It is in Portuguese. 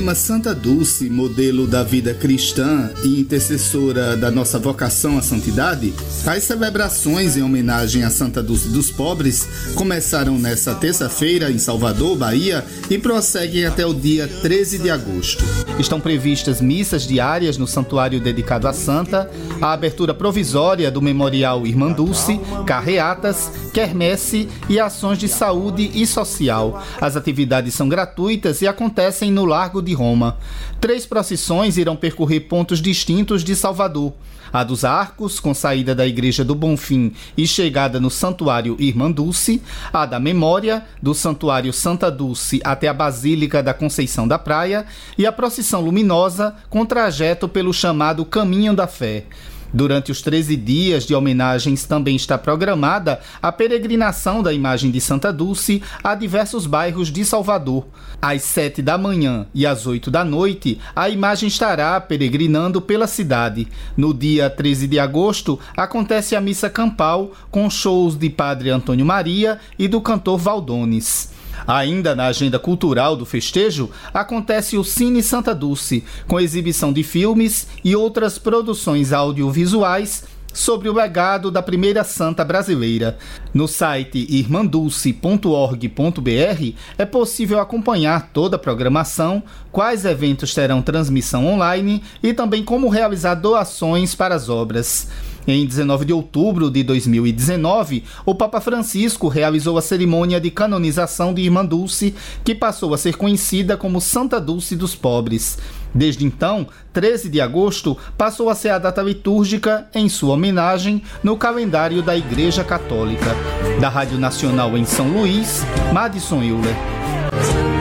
lema Santa Dulce, modelo da vida cristã e intercessora da nossa vocação à santidade, as celebrações em homenagem a Santa Dulce dos Pobres começaram nesta terça-feira em Salvador, Bahia, e prosseguem até o dia 13 de agosto. Estão previstas missas diárias no santuário dedicado à santa, a abertura provisória do Memorial Irmã Dulce, carreatas, quermesse e ações de saúde e social. As atividades são gratuitas e acontecem no Largo de Roma. 3 procissões irão percorrer pontos distintos de Salvador. A dos Arcos, com saída da Igreja do Bonfim e chegada no Santuário Irmã Dulce. A da Memória, do Santuário Santa Dulce até a Basílica da Conceição da Praia. E a procissão luminosa, com trajeto pelo chamado Caminho da Fé. Durante os 13 dias de homenagens também está programada a peregrinação da imagem de Santa Dulce a diversos bairros de Salvador. Às 7 da manhã e às 8 da noite, a imagem estará peregrinando pela cidade. No dia 13 de agosto, acontece a missa campal com shows de Padre Antônio Maria e do cantor Valdones. Ainda na agenda cultural do festejo, acontece o Cine Santa Dulce, com exibição de filmes e outras produções audiovisuais sobre o legado da primeira santa brasileira. No site irmandulce.org.br é possível acompanhar toda a programação, quais eventos terão transmissão online e também como realizar doações para as obras. Em 19 de outubro de 2019, o Papa Francisco realizou a cerimônia de canonização de Irmã Dulce, que passou a ser conhecida como Santa Dulce dos Pobres. Desde então, 13 de agosto passou a ser a data litúrgica em sua homenagem no calendário da Igreja Católica. Da Rádio Nacional em São Luís, Madison Euler.